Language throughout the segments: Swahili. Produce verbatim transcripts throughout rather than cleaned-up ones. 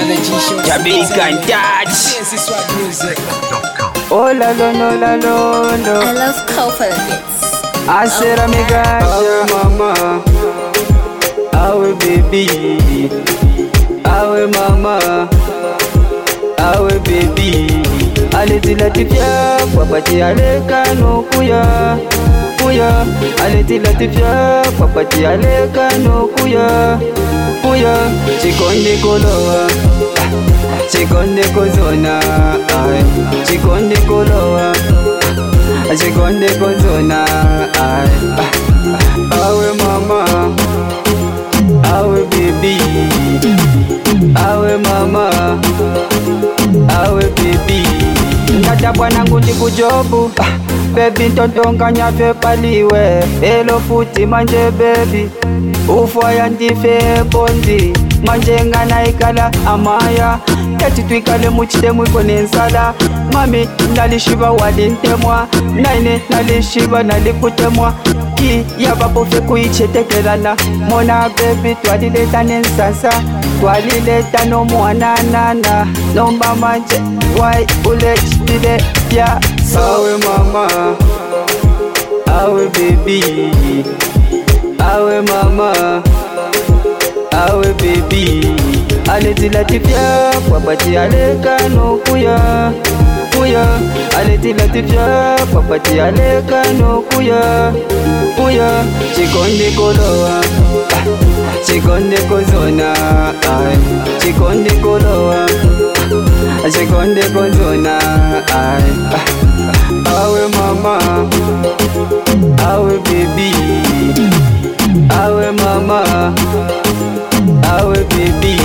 Jamaican touch. Oh la la no la la no. I love couple hits. I said I'm a guy, mama. Awe baby, awe mama, awe baby. Aleti latifia, papati aleka no kuya, kuya. Aleti latifia, papati aleka no kuya, kuya. Chikonde koloa, chikonde kozona, ay. Chikonde koloa, chikonde kozona, ay. Awe mama, awe baby, awe mama, awe baby. Ngata bwanangu ndi kujobu, baby ntontonga nyafe paliwe. Elo futi manje baby, ufwaya ndife bondi. Manje ngana ikala amaya, kati tuikale muchite mwiko nensala. Mami nalishiba walintemwa, naine nalishiba nalikutemwa. Ki yababofe kuichetekelana, mona baby twalileta nensasa. Twalileta no mwananana, nomba manje wai ule chitile pya. Awe mama, awe baby, awe mama, awe baby. Aleti latifia, papati aleka no kuya, kuya. Aleti latifia, papati aleka no kuya, kuya. Chikonde koloa, chikonde kozona, ay. Chikonde koloa, chikonde kozona, ay. Awe mama, awe baby, awe mama, awe baby.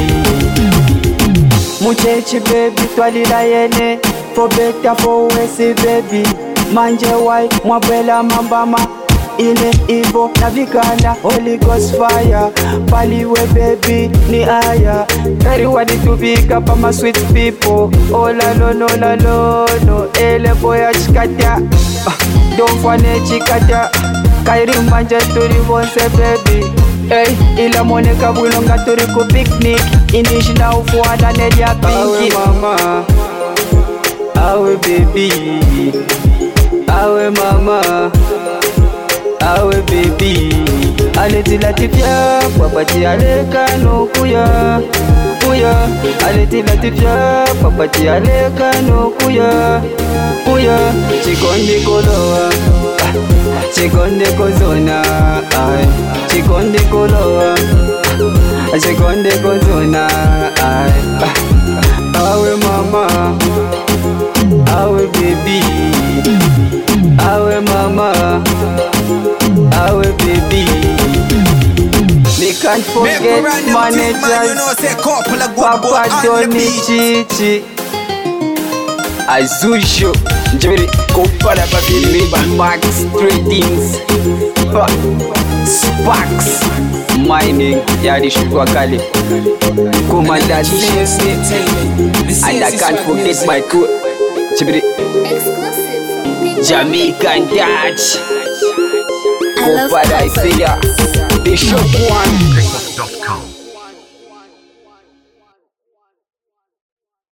Muchechi baby twalila yene, for better for worse baby. Manje wai mwabela mambama, ile ivo na vikanda. Holy Ghost fire, paliwe baby ni aya. Everybody to big up my sweet people. Oh la lo no la lo no, ele boya chikata, uh, don't fane chikata. Kairi manje turi bonse baby. Hey, ila mone kabulonga turi ku picnic. Inishi na ufuana nedia pinky. Awe mama, awe baby, awe mama, awe baby. Aleti latifia, papati aleka no kuya, kuya. Aleti latifia, papati aleka no kuya, kuya. Chikonde koloa, chikonde kozona, ay. Chikonde koloa, chikonde kozona, ay. Awe mama, awe baby, awe mama, awe baby. We can't forget managers, Papa Tony Chichi, Azusho, Jerry Kopala Baby, Max Tradings, Sparks, Mining, Yadi Shukakali, Commander C, and I can't forget my crew, Jerry Jamaican Dutch, Kopala Isaiah, the Shock One.